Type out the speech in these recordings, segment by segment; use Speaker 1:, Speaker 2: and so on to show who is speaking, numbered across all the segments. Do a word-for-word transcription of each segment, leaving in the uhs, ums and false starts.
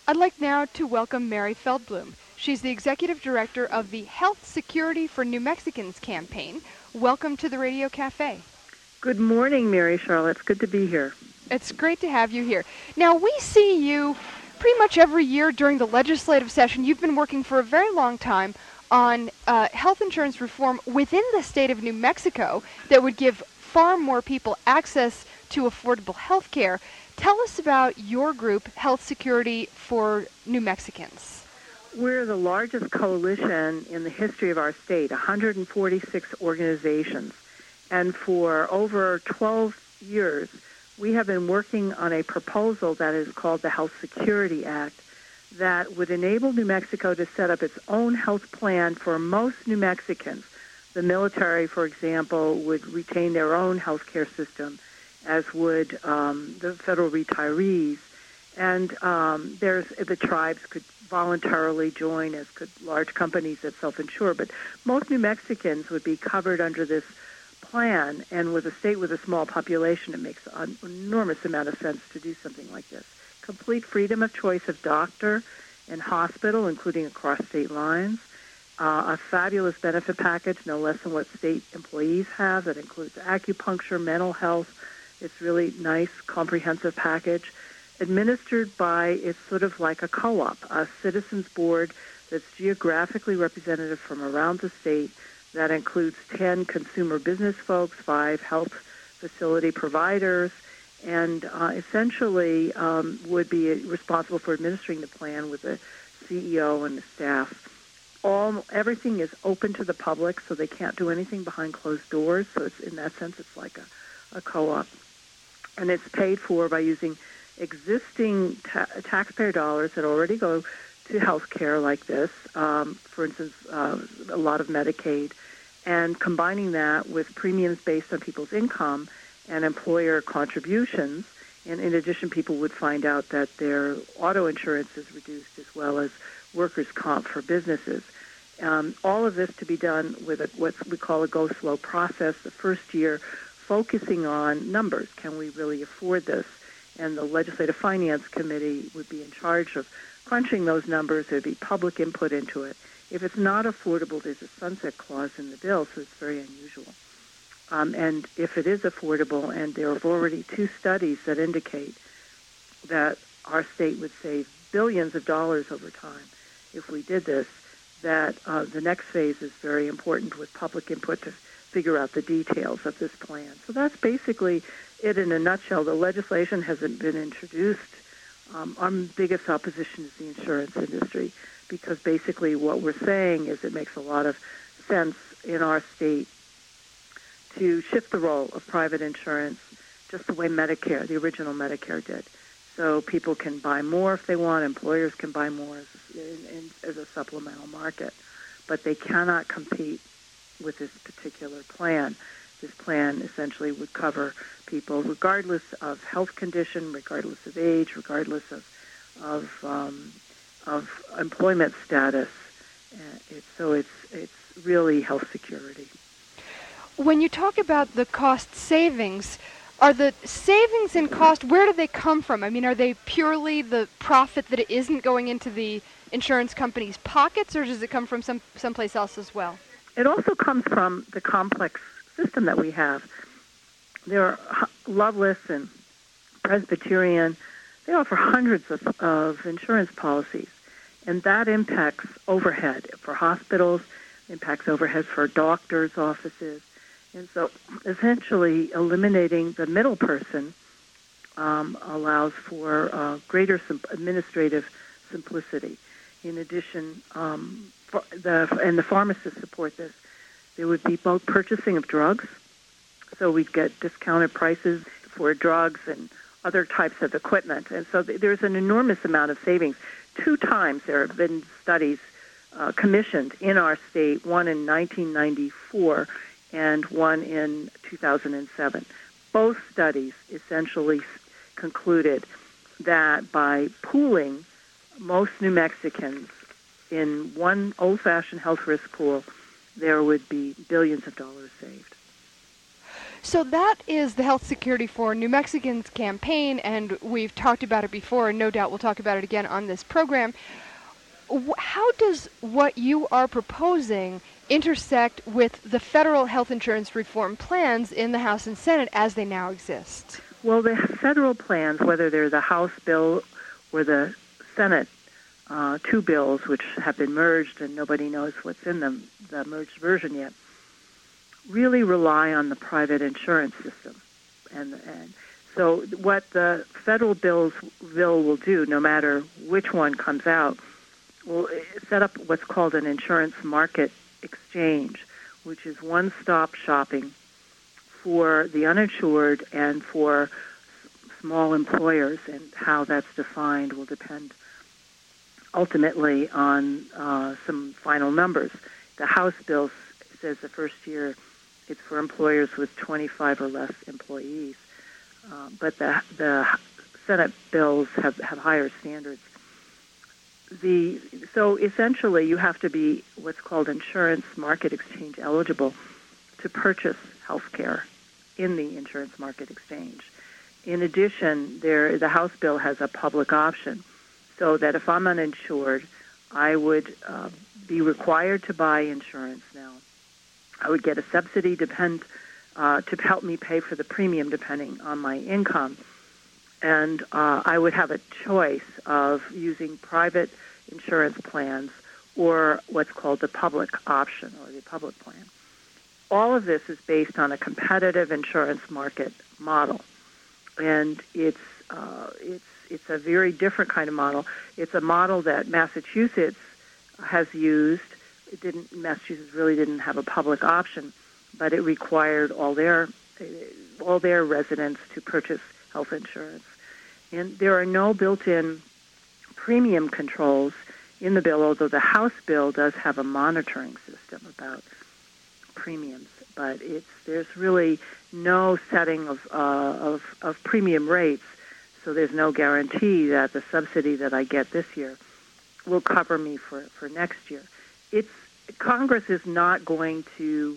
Speaker 1: I'd like now to welcome Mary Feldblum. She's the Executive Director of the Health Security for New Mexicans campaign. Welcome to the Radio Cafe.
Speaker 2: Good morning, Mary Charlotte. It's good to be here.
Speaker 1: It's great to have you here. Now, we see you pretty much every year during the legislative session. You've been working for a very long time on uh, health insurance reform within the state of New Mexico that would give far more people access to affordable health care. Tell us about your group, Health Security for New Mexicans.
Speaker 2: We're the largest coalition in the history of our state, one hundred forty-six organizations. And for over twelve years, we have been working on a proposal that is called the Health Security Act that would enable New Mexico to set up its own health plan for most New Mexicans. The military, for example, would retain their own health care system, as would um, the federal retirees. And um, there's the tribes could voluntarily join, as could large companies that self-insure. But most New Mexicans would be covered under this plan. And with a state with a small population, it makes an enormous amount of sense to do something like this. Complete freedom of choice of doctor and hospital, including across state lines. Uh, a fabulous benefit package, no less than what state employees have. That includes acupuncture, mental health. It's really nice, comprehensive package. Administered by, it's sort of like a co-op, a citizens board that's geographically representative from around the state. That includes ten consumer business folks, five health facility providers, and uh, essentially um, would be responsible for administering the plan with a C E O and the staff. All everything is open to the public, so they can't do anything behind closed doors. So it's, in that sense, it's like a, a co-op. And it's paid for by using existing ta- taxpayer dollars that already go to health care like this, um, for instance, uh, a lot of Medicaid, and combining that with premiums based on people's income and employer contributions. And in addition, people would find out that their auto insurance is reduced as well as workers' comp for businesses. Um, all of this to be done with a, what we call a go-slow process. The first year focusing on numbers. Can we really afford this? And the Legislative Finance Committee would be in charge of crunching those numbers. There would be public input into it. If it's not affordable, there's a sunset clause in the bill, so it's very unusual. Um, and if it is affordable, and there are already two studies that indicate that our state would save billions of dollars over time if we did this, that uh, the next phase is very important with public input to figure out the details of this plan. So that's basically it in a nutshell. The legislation hasn't been introduced. Um, our biggest opposition is the insurance industry, because basically what we're saying is it makes a lot of sense in our state to shift the role of private insurance just the way Medicare, the original Medicare did. So people can buy more if they want, employers can buy more as, in, in, as a supplemental market, but they cannot compete with this particular plan. This plan essentially would cover people regardless of health condition, regardless of age, regardless of of, um, of employment status. Uh, it's, so it's it's really health security.
Speaker 1: When you talk about the cost savings, are the savings in cost, where do they come from? I mean, are they purely the profit that it isn't going into the insurance company's pockets, or does it come from some someplace else as well?
Speaker 2: It also comes from the complex system that we have. There are Loveless and Presbyterian. They offer hundreds of, of insurance policies, and that impacts overhead for hospitals, impacts overhead for doctors' offices. And so essentially eliminating the middle person um, allows for uh, greater sim- administrative simplicity. In addition, um, for the, and the pharmacists support this, there would be both purchasing of drugs, so we'd get discounted prices for drugs and other types of equipment. And so th- there's an enormous amount of savings. Two times there have been studies uh, commissioned in our state, one in nineteen ninety-four and one in two thousand seven. Both studies essentially concluded that by pooling most New Mexicans in one old-fashioned health risk pool, there would be billions of dollars saved.
Speaker 1: So that is the Health Security for New Mexicans campaign, and we've talked about it before, and no doubt we'll talk about it again on this program. How does what you are proposing intersect with the federal health insurance reform plans in the House and Senate as they now exist?
Speaker 2: Well, the federal plans, whether they're the House bill or the Senate, uh, two bills which have been merged and nobody knows what's in them, the merged version yet, really rely on the private insurance system. And, and so what the federal bills bill will do, no matter which one comes out, will set up what's called an insurance market exchange, which is one-stop shopping for the uninsured and for small employers, and how that's defined will depend ultimately on uh, some final numbers. The House bill says the first year it's for employers with twenty-five or less employees, uh, but the the Senate bills have, have higher standards. The so essentially you have to be what's called insurance market exchange eligible to purchase health care in the insurance market exchange. In addition, there the House bill has a public option, so that if I'm uninsured, I would uh, be required to buy insurance now. I would get a subsidy depend uh, to help me pay for the premium depending on my income, and uh, I would have a choice of using private insurance plans or what's called the public option or the public plan. All of this is based on a competitive insurance market model, and it's uh, it's it's a very different kind of model. It's a model that Massachusetts has used. It didn't. Massachusetts really didn't have a public option, but it required all their all their residents to purchase health insurance, and there are no built-in premium controls in the bill. Although the House bill does have a monitoring system about premiums, but it's there's really no setting of, uh, of of premium rates, so there's no guarantee that the subsidy that I get this year will cover me for, for next year. It's Congress is not going to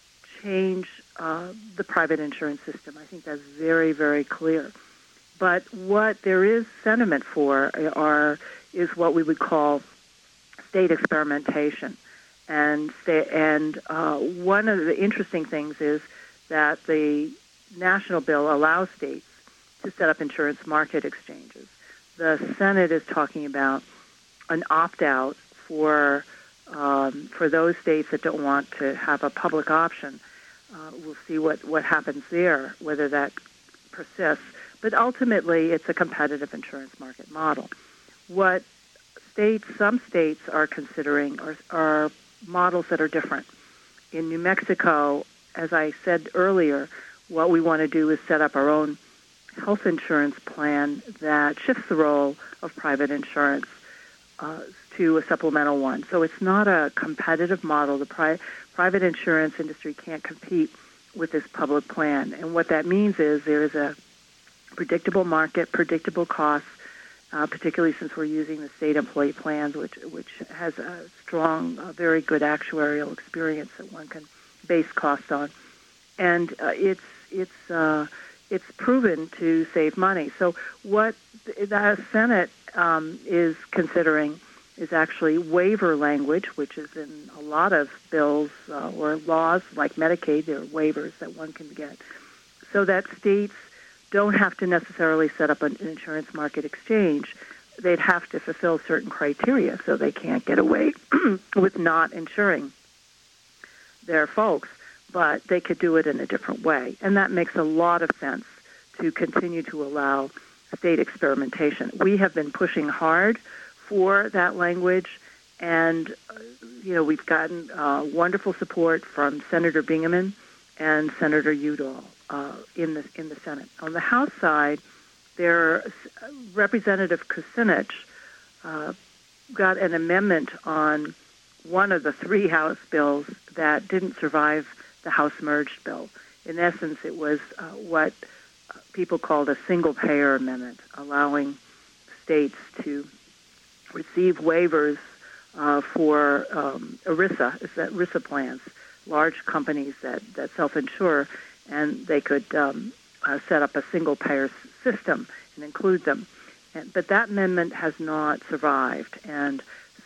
Speaker 2: change uh, the private insurance system. I think that's very, very clear. But what there is sentiment for are is what we would call state experimentation. And and uh, one of the interesting things is that the national bill allows states to set up insurance market exchanges. The Senate is talking about an opt-out for um, for those states that don't want to have a public option. Uh, we'll see what, what happens there, whether that persists. But ultimately, it's a competitive insurance market model. What states, some states are considering are, are models that are different. In New Mexico, as I said earlier, what we want to do is set up our own health insurance plan that shifts the role of private insurance uh, to a supplemental one. So it's not a competitive model. The pri- private insurance industry can't compete with this public plan. And what that means is there is a predictable market, predictable costs, uh, particularly since we're using the state employee plans, which which has a strong, uh, very good actuarial experience that one can base costs on, and uh, it's it's uh, it's proven to save money. So what the Senate um, is considering is actually waiver language, which is in a lot of bills uh, or laws like Medicaid. There are waivers that one can get, so that states don't have to necessarily set up an insurance market exchange. They'd have to fulfill certain criteria, so they can't get away with not insuring their folks, but they could do it in a different way. And that makes a lot of sense to continue to allow state experimentation. We have been pushing hard for that language, and uh, you know, we've gotten uh, wonderful support from Senator Bingaman and Senator Udall uh, in the in the Senate. On the House side, there Representative Kucinich uh, got an amendment on one of the three House bills that didn't survive the House merged bill. In essence, it was uh, what people called a single-payer amendment, allowing states to receive waivers uh, for um, ERISA, is that ERISA plans, large companies that, that self-insure, and they could um, uh, set up a single-payer s- system and include them. And, but that amendment has not survived, and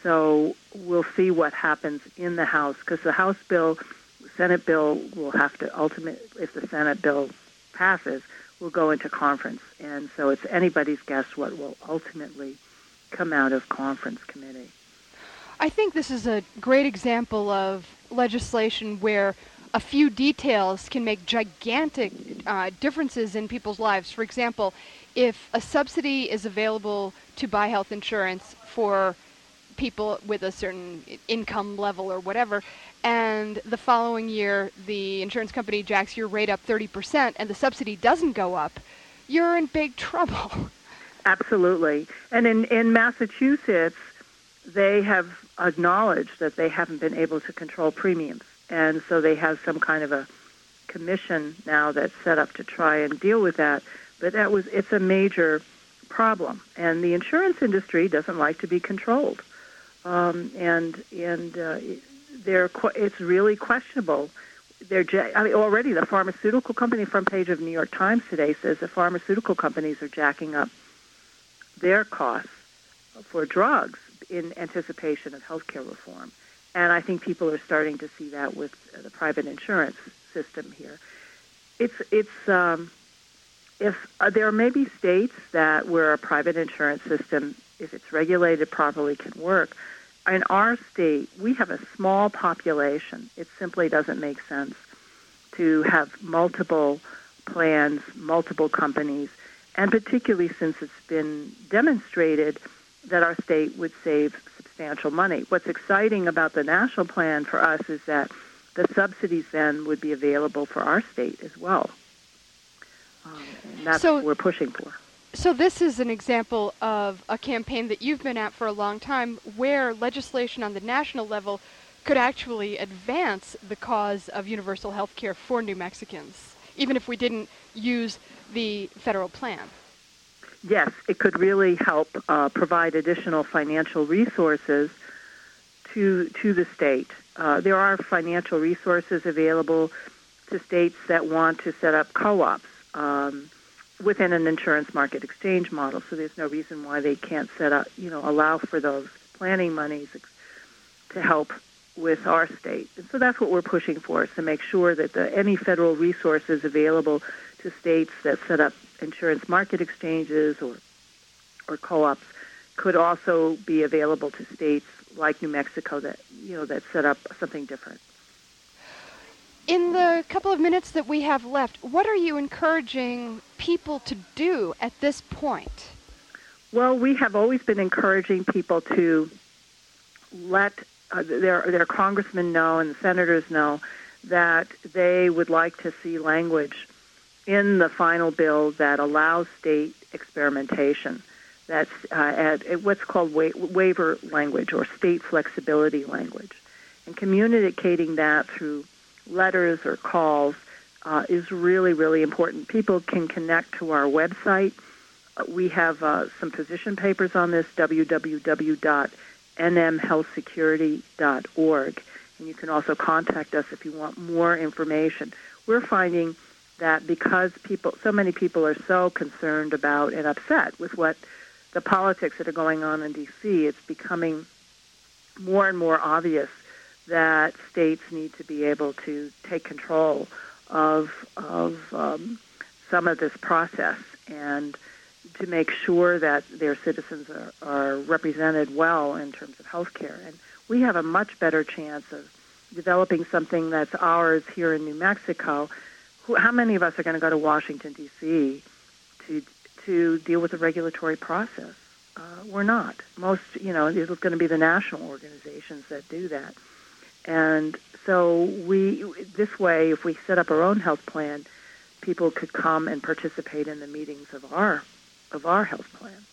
Speaker 2: so we'll see what happens in the House, because the House bill, Senate bill will have to ultimately, if the Senate bill passes, will go into conference. And so it's anybody's guess what will ultimately come out of conference committee.
Speaker 1: I think this is a great example of legislation where a few details can make gigantic uh, differences in people's lives. For example, if a subsidy is available to buy health insurance for people with a certain income level or whatever, and the following year the insurance company jacks your rate up thirty percent and the subsidy doesn't go up, you're in big trouble.
Speaker 2: Absolutely. And in, in Massachusetts, they have acknowledged that they haven't been able to control premiums. And so they have some kind of a commission now that's set up to try and deal with that. But that was it's a major problem. And the insurance industry doesn't like to be controlled. Um, and and uh, they're it's really questionable. They're I mean, already the pharmaceutical company, front page of New York Times today, says the pharmaceutical companies are jacking up their costs for drugs in anticipation of healthcare reform. And I think people are starting to see that with uh, the private insurance system here. It's it's um, if uh, there may be states that where a private insurance system, if it's regulated properly, can work. In our state, we have a small population. It simply doesn't make sense to have multiple plans, multiple companies, and particularly since it's been demonstrated that our state would save substantial money. What's exciting about the national plan for us is that the subsidies then would be available for our state as well. Um, and that's
Speaker 1: so,
Speaker 2: what we're pushing for.
Speaker 1: So this is an example of a campaign that you've been at for a long time where legislation on the national level could actually advance the cause of universal health care for New Mexicans, even if we didn't use the federal plan.
Speaker 2: Yes, it could really help uh, provide additional financial resources to to the state. Uh, there are financial resources available to states that want to set up co-ops um, within an insurance market exchange model. So there's no reason why they can't set up, you know, allow for those planning monies to help with our state. And so that's what we're pushing for, is to make sure that the, any federal resources available to states that set up insurance market exchanges or or co-ops could also be available to states like New Mexico that, you know, that set up something different.
Speaker 1: In the couple of minutes that we have left, what are you encouraging people to do at this point?
Speaker 2: Well, we have always been encouraging people to let uh, their their congressmen know and the senators know that they would like to see language in the final bill that allows state experimentation. That's uh, at, at what's called wa- waiver language or state flexibility language. And communicating that through letters or calls uh, is really, really important. People can connect to our website. Uh, we have uh, some position papers on this, w w w dot n m health security dot org. And you can also contact us if you want more information. We're finding that because people, so many people are so concerned about and upset with what the politics that are going on in D C, it's becoming more and more obvious that states need to be able to take control of of um, some of this process and to make sure that their citizens are, are represented well in terms of health care. And we have a much better chance of developing something that's ours here in New Mexico. Who, how many of us are going to go to Washington, D C to to deal with the regulatory process? Uh, we're not. Most, you know, it's going to be the national organizations that do that. And so we, this way, if we set up our own health plan, people could come and participate in the meetings of our of our health plan.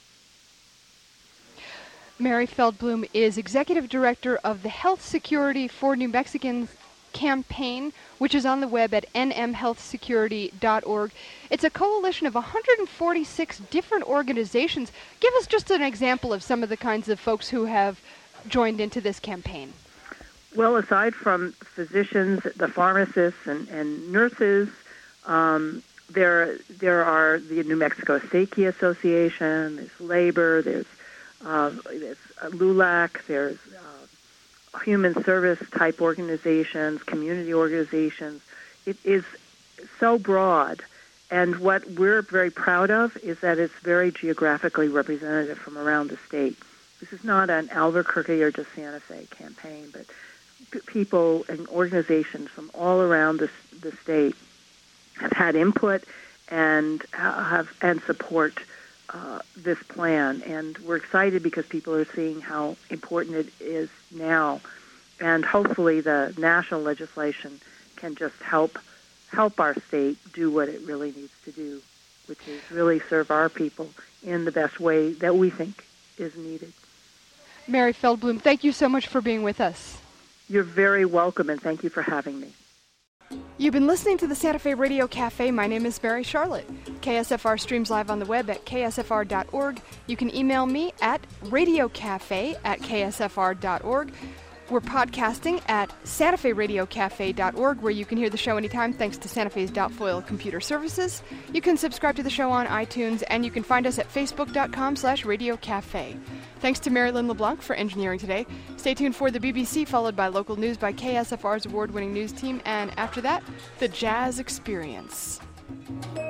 Speaker 1: Mary Feldblum is Executive Director of the Health Security for New Mexicans campaign, which is on the web at n m health security dot org. It's a coalition of one hundred forty-six different organizations. Give us just an example of some of the kinds of folks who have joined into this campaign.
Speaker 2: Well, aside from physicians, the pharmacists and, and nurses, Um, there, there are the New Mexico State Key Association. There's Labor. There's, uh, there's LULAC. There's uh, human service type organizations, community organizations. It is so broad. And what we're very proud of is that it's very geographically representative from around the state. This is not an Albuquerque or just Santa Fe campaign, but p- people and organizations from all around the, the state have had input and have and support uh, this plan. And we're excited because people are seeing how important it is now. And hopefully the national legislation can just help help our state do what it really needs to do, which is really serve our people in the best way that we think is needed.
Speaker 1: Mary Feldblum, thank you so much for being with us.
Speaker 2: You're very welcome, and thank you for having me.
Speaker 1: You've been listening to the Santa Fe Radio Cafe. My name is Mary Charlotte. K S F R streams live on the web at k s f r dot org. You can email me at radiocafe at k s f r dot org. We're podcasting at santa fe radio cafe dot org, where you can hear the show anytime thanks to Santa Fe's Doubtfoil Computer Services. You can subscribe to the show on iTunes, and you can find us at facebook dot com slash radio cafe. Thanks to Marilyn LeBlanc for engineering today. Stay tuned for the B B C, followed by local news by K S F R's award-winning news team, and after that, the Jazz Experience.